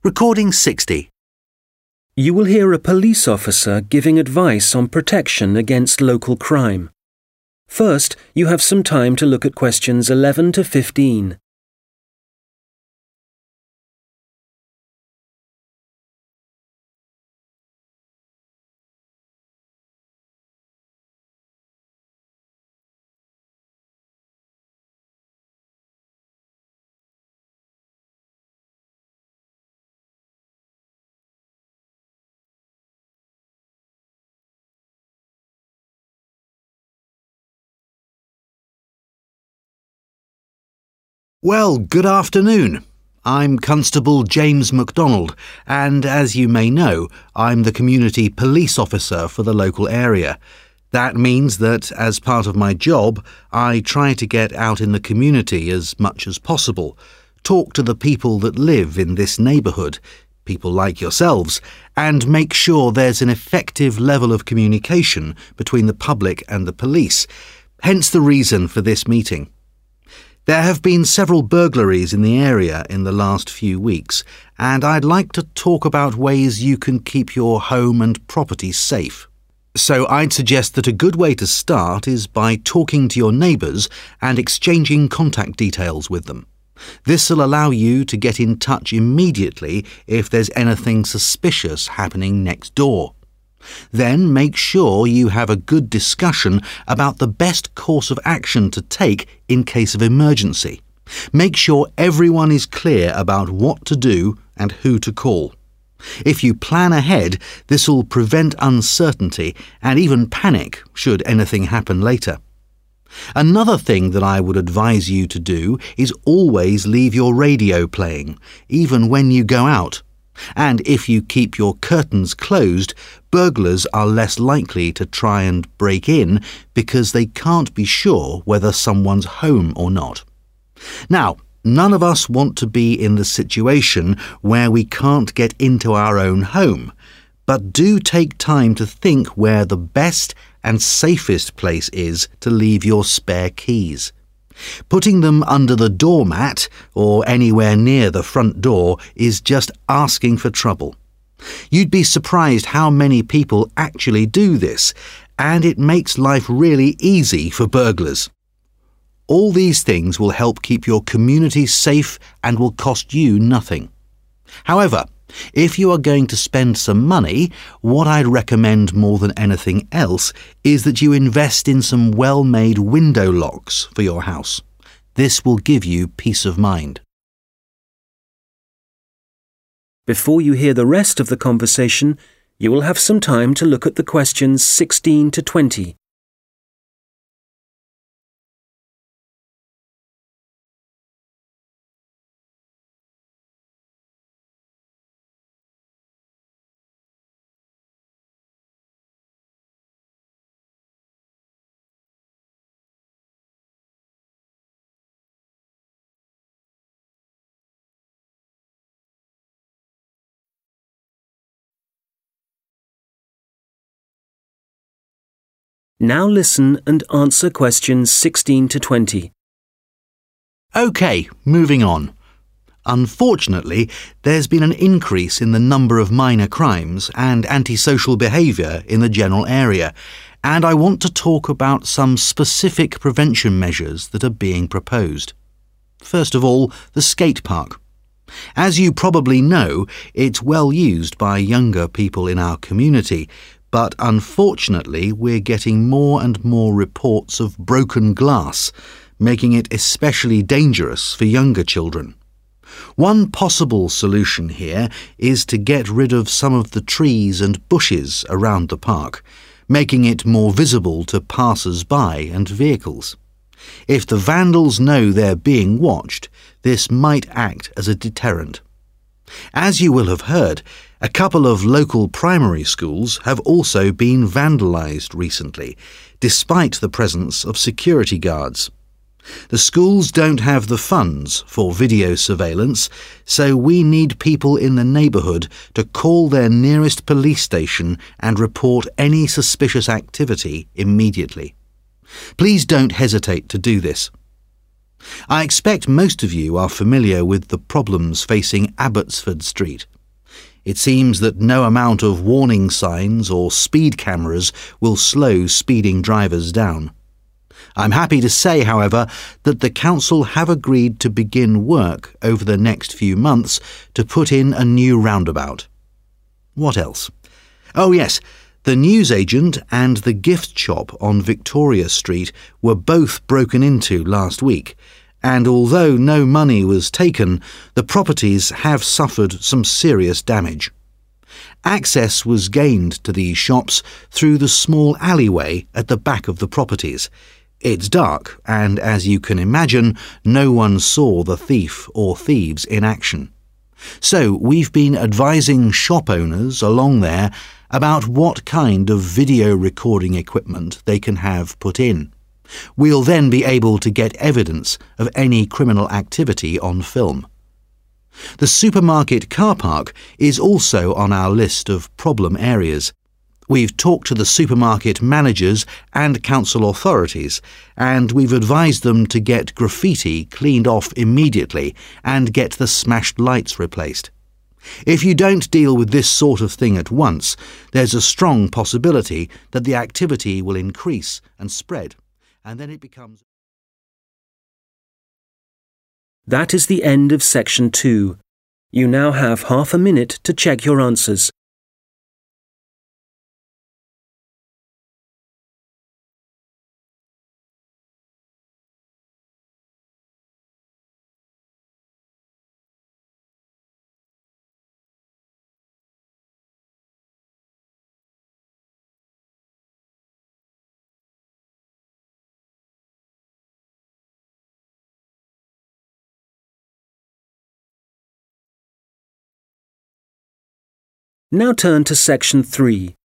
Recording 60. You will hear a police officer giving advice on protection against local crime. First, you have some time to look at questions 11 to 15. Well, good afternoon. I'm Constable James MacDonald, and as you may know, I'm the community police officer for the local area. That means that, as part of my job, I try to get out in the community as much as possible, talk to the people that live in this neighbourhood, people like yourselves, and make sure there's an effective level of communication between the public and the police, hence the reason for this meeting. There have been several burglaries in the area in the last few weeks, and I'd like to talk about ways you can keep your home and property safe. So I'd suggest that a good way to start is by talking to your neighbours and exchanging contact details with them. This will allow you to get in touch immediately if there's anything suspicious happening next door. Then make sure you have a good discussion about the best course of action to take in case of emergency. Make sure everyone is clear about what to do and who to call. If you plan ahead, this will prevent uncertainty and even panic should anything happen later. Another thing that I would advise you to do is always leave your radio playing, even when you go out. And if you keep your curtains closed, burglars are less likely to try and break in because they can't be sure whether someone's home or not. Now, none of us want to be in the situation where we can't get into our own home, but do take time to think where the best and safest place is to leave your spare keys. Putting them under the doormat or anywhere near the front door is just asking for trouble. You'd be surprised how many people actually do this, and it makes life really easy for burglars. All these things will help keep your community safe and will cost you nothing. However, if you are going to spend some money, what I'd recommend more than anything else is that you invest in some well-made window locks for your house. This will give you peace of mind. Before you hear the rest of the conversation, you will have some time to look at the questions 16 to 20. Now listen and answer questions 16 to 20. OK, moving on. Unfortunately, there's been an increase in the number of minor crimes and antisocial behaviour in the general area, and I want to talk about some specific prevention measures that are being proposed. First of all, the skate park. As you probably know, it's well used by younger people in our community, but unfortunately we're getting more and more reports of broken glass, making it especially dangerous for younger children. One possible solution here is to get rid of some of the trees and bushes around the park, making it more visible to passers-by and vehicles. If the vandals know they're being watched, this might act as a deterrent. As you will have heard, a couple of local primary schools have also been vandalised recently, despite the presence of security guards. The schools don't have the funds for video surveillance, so we need people in the neighbourhood to call their nearest police station and report any suspicious activity immediately. Please don't hesitate to do this. I expect most of you are familiar with the problems facing Abbotsford Street. It seems that no amount of warning signs or speed cameras will slow speeding drivers down. I'm happy to say, however, that the council have agreed to begin work over the next few months to put in a new roundabout. What else? Oh yes, the newsagent and the gift shop on Victoria Street were both broken into last week, and although no money was taken, the properties have suffered some serious damage. Access was gained to these shops through the small alleyway at the back of the properties. It's dark, and as you can imagine, no one saw the thief or thieves in action. So we've been advising shop owners along there about what kind of video recording equipment they can have put in. We'll then be able to get evidence of any criminal activity on film. The supermarket car park is also on our list of problem areas. We've talked to the supermarket managers and council authorities, and we've advised them to get graffiti cleaned off immediately and get the smashed lights replaced. If you don't deal with this sort of thing at once, there's a strong possibility that the activity will increase and spread, and then it becomes... That is the end of section 2. You now have half a minute to check your answers. Now turn to section 3.